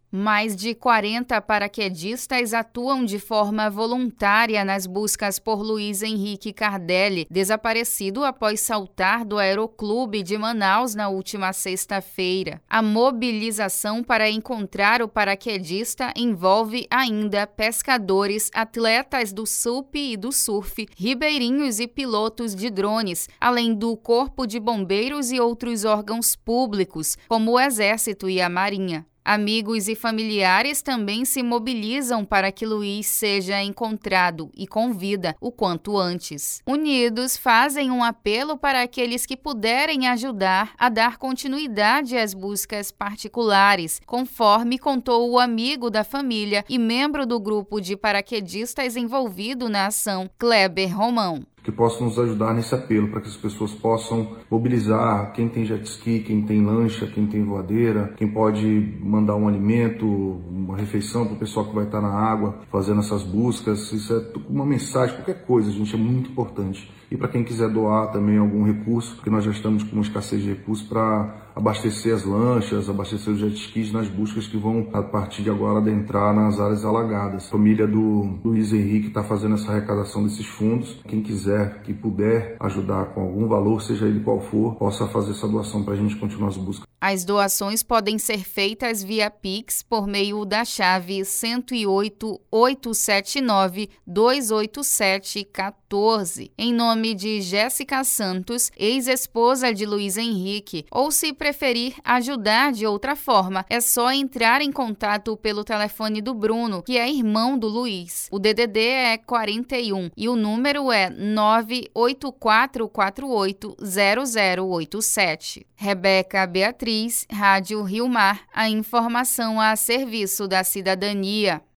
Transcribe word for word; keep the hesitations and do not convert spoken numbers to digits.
Mais de quarenta paraquedistas atuam de forma voluntária nas buscas por Luiz Henrique Cardelli, desaparecido após saltar do Aeroclube de Manaus na última sexta-feira. A mobilização para encontrar o paraquedista envolve ainda pescadores, atletas do S U P e do surf, ribeirinhos e pilotos de drones, além do Corpo de Bombeiros e outros órgãos públicos, como o Exército e a Marinha. Amigos e familiares também se mobilizam para que Luiz seja encontrado e com vida o quanto antes. Unidos, fazem um apelo para aqueles que puderem ajudar a dar continuidade às buscas particulares, conforme contou o amigo da família e membro do grupo de paraquedistas envolvido na ação, Kleber Romão. Que possam nos ajudar nesse apelo, para que as pessoas possam mobilizar quem tem jet ski, quem tem lancha, quem tem voadeira, quem pode mandar um alimento, uma refeição para o pessoal que vai estar na água fazendo essas buscas. Isso é uma mensagem, qualquer coisa, gente, é muito importante. E para quem quiser doar também algum recurso, porque nós já estamos com uma escassez de recursos para abastecer as lanchas, abastecer os jet skis nas buscas que vão, a partir de agora, adentrar nas áreas alagadas. A família do Luiz Henrique está fazendo essa arrecadação desses fundos. Quem quiser, que puder ajudar com algum valor, seja ele qual for, possa fazer essa doação para a gente continuar as buscas. As doações podem ser feitas via Pix por meio da chave cento e oito, oitocentos e setenta e nove, duzentos e oitenta e sete, quatorze, em nome de Jéssica Santos, ex-esposa de Luiz Henrique, ou se preferir ajudar de outra forma, é só entrar em contato pelo telefone do Bruno, que é irmão do Luiz. O D D D é quarenta e um e o número é nove oito quatro quatro oito zero zero oito sete. Rebeca Beatriz, Rádio Rio Mar, a informação a serviço da cidadania.